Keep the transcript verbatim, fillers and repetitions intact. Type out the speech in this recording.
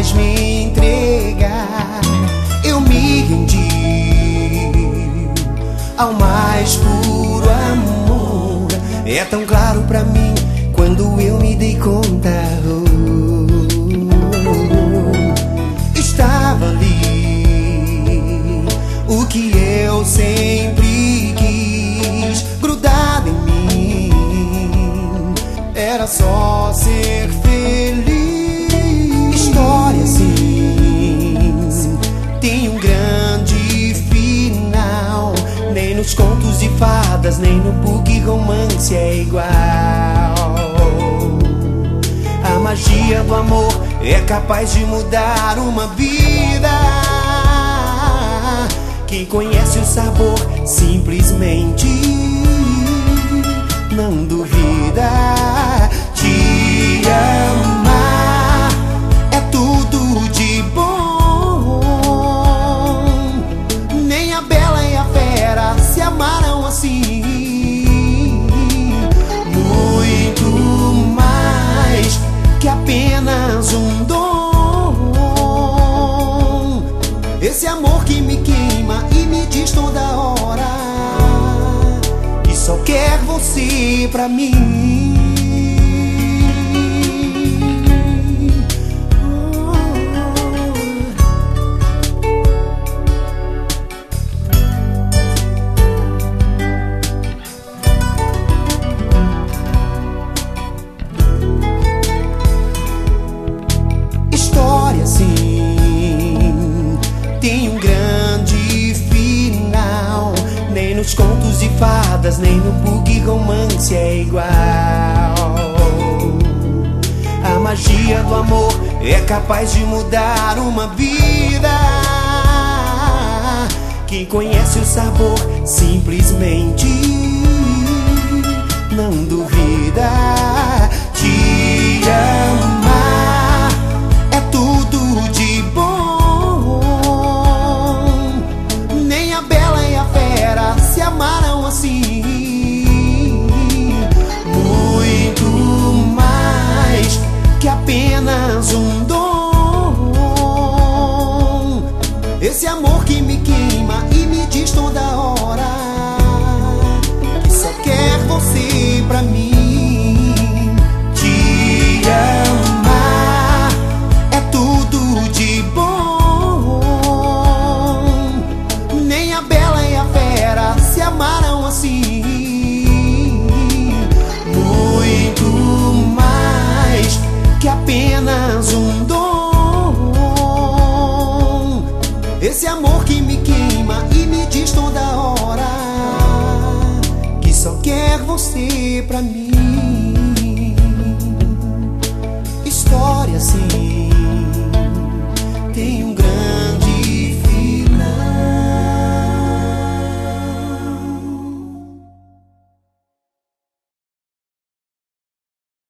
capaz me entregar. Eu me rendi ao mais puro amor. É tão claro pra mim quando eu me dei conta. Oh, estava ali o que eu sempre quis, grudado em mim. Era só ser feliz. História assim tem um grande final. Nem nos contos de fadas, nem no book romance é igual. A magia do amor é capaz de mudar uma vida. Quem conhece o sabor simplesmente não duvida. Te amar é tudo de bom. Nem a bela e a fera se amaram assim. Muito mais que apenas um dom. Esse amor que me queima e me diz toda hora que só quer você pra mim. História assim tem um grande final. Nem nos contos de fadas, nem no book romance é igual. A magia do amor é capaz de mudar uma vida. Quem conhece o sabor simplesmente não duvida. Te amar é tudo de bom. Nem a bela e a fera se amaram assim. Muito mais que apenas um dom. Esse amor que me queima e me diz toda hora que só quer você pra mim. Te amar é tudo de bom. Nem a bela e a fera se amaram assim. Muito mais que apenas um dom. Esse amor que me queima e me diz toda hora que só quer você pra mim. História assim